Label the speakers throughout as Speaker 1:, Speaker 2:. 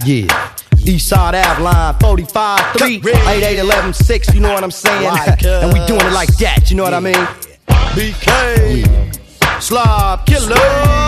Speaker 1: Yeah. Eastside Avalon, 45-3, 88-11-6, you know what I'm saying? And we doing it like that, you know what I mean? BK, Slob Killer.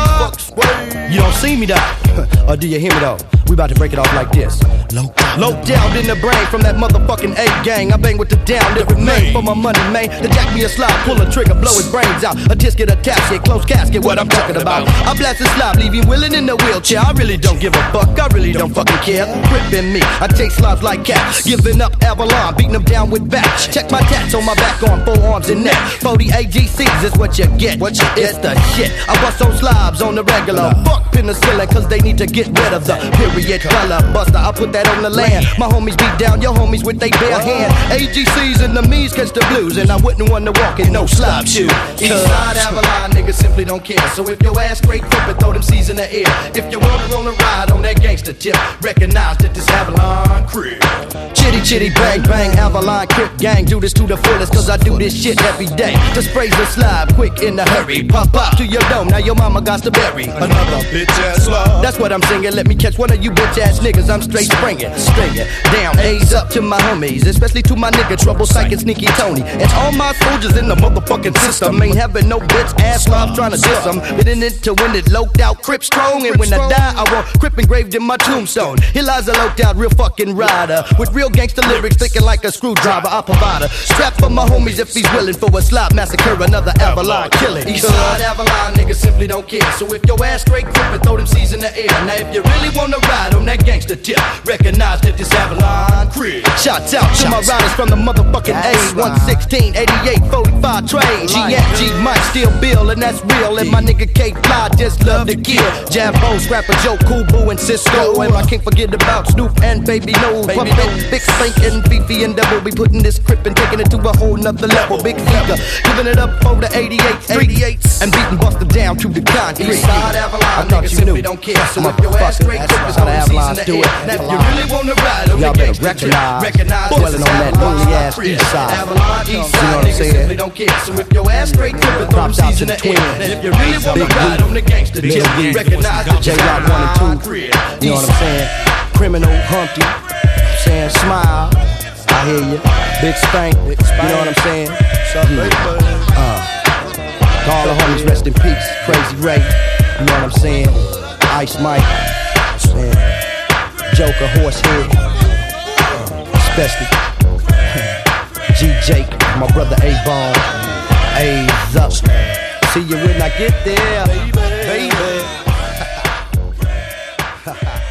Speaker 1: You don't see me though, or do you hear me though? We about to break it off like this. Low down in the brain from that motherfucking A-gang. I bang with the down, it remain for my money, man. To jack me a slide, pull a trigger, blow his brains out. A tisket, a casket, close casket, what I'm talking about. I blast his slob, leave him willing in the wheelchair. I really don't give a fuck, I really don't fucking care. Gripping me, I take slobs like cats. Giving up Avalon, beating them down with bats. Check my tats on my back, on forearms and neck. 40 AGCs is what you get. It's the shit. I bust on slobs on the regular. Fuck penicillin, cause they need to get rid of the period color buster. I put that on the land. My homies beat down your homies with they bare hand. AGCs and the me's catch the blues, and I wouldn't want to walk in no slob shoe. Eastside Avalon, niggas simply don't care. So if your ass straight crip and throw them C's in the air. If you wanna ride on that gangster tip, recognize that this Avalon crib. Chitty bang bang, Avalon crip gang. Do this to the fullest, cause I do this shit every day. The sprays will slide quick in a hurry. Pop up to your dome, now your mama got to bury another bitch ass slob. That's what I'm singing, let me catch one of you bitch ass niggas. I'm straight springing down, A's up to my homies, especially to my nigga Trouble Psych and Sneaky Tony. And all my soldiers in the motherfucking system. Ain't having no bitch ass slobs trying to diss them. Been in to win it, loped out, crip strong. And when I die, I want crip engraved in my tombstone. Here lies a loped out real fucking rider with real gangster lyrics, thinking like a screwdriver. I provide a strap for my homies if he's willing for a slob massacre, another Avalon killing. Eastside Avalon, niggas simply don't care. So if your ass straight crip and throw them C's in the air. Now if you really wanna ride on that gangster tip, recognize that this Avalon crib. Shouts out to my riders from the motherfucking A. 116, 88, 45 trade. GFG, Mike, Steel Bill, and that's real. And my nigga K Fly just love to kill. Jabbo, Scrapper, Joe, Cool Boo, and Cisco. And I can't forget about Snoop and Baby Nose. Puppet, Big Spank, and Fifi, and Double. We putting this crip and taking it to a whole nother level. Big figure, giving it up for the 88s, and beating Buster down to the concrete. Eastside Avalon, niggas simply don't care. So if your ass straight crip is on the Avalons do it. Now if you really wanna ride on the gangster tip, recognize dwelling on that lonely ass Eastside. Avalon, Eastside, niggas simply don't care. So if your ass straight crip is on the C's in the air. And if you really wanna ride on the gangster tip, recognize the J-Rock 1 and 2. You know what I'm saying? Criminal Humpty, saying Smile. I hear you. Big Spank, you know what I'm saying? All the homies rest in peace. Crazy Ray, you know what I'm saying? Ice Mike, Joker, Horsehead, especially G Jake, my brother A-Bone, A's up. See you when I get there, baby.